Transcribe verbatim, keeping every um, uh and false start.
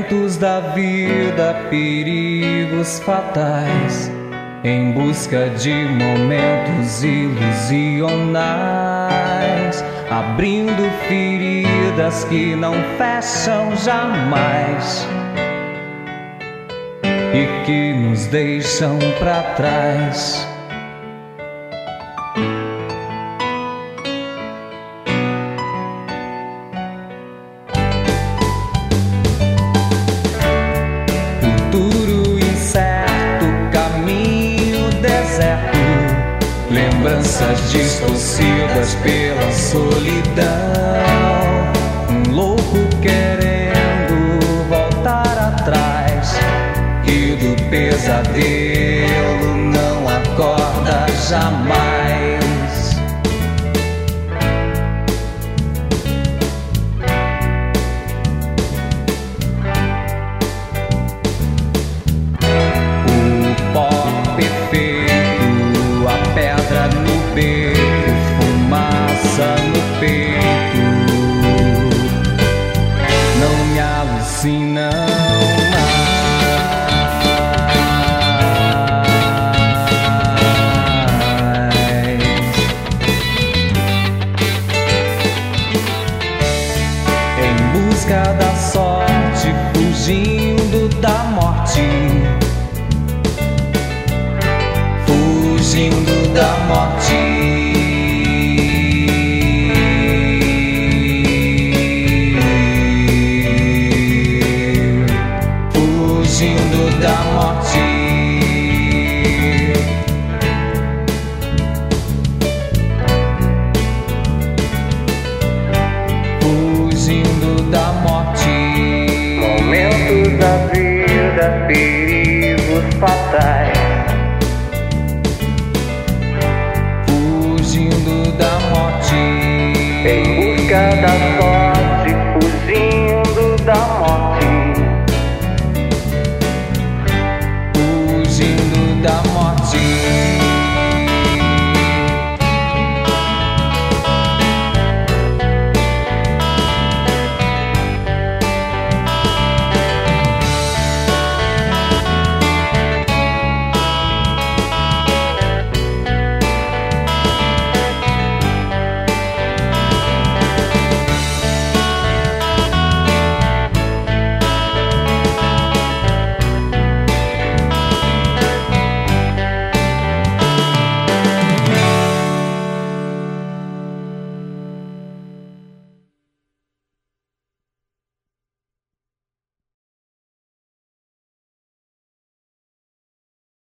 Ventos da vida, perigos fatais, em busca de momentos ilusionais, abrindo feridas que não fecham jamais e que nos deixam pra trás. Futuro incerto, caminho deserto, lembranças distorcidas pela solidão. Um louco querendo voltar atrás e do pesadelo não acorda jamais. O pó perfeito, a pedra no peito,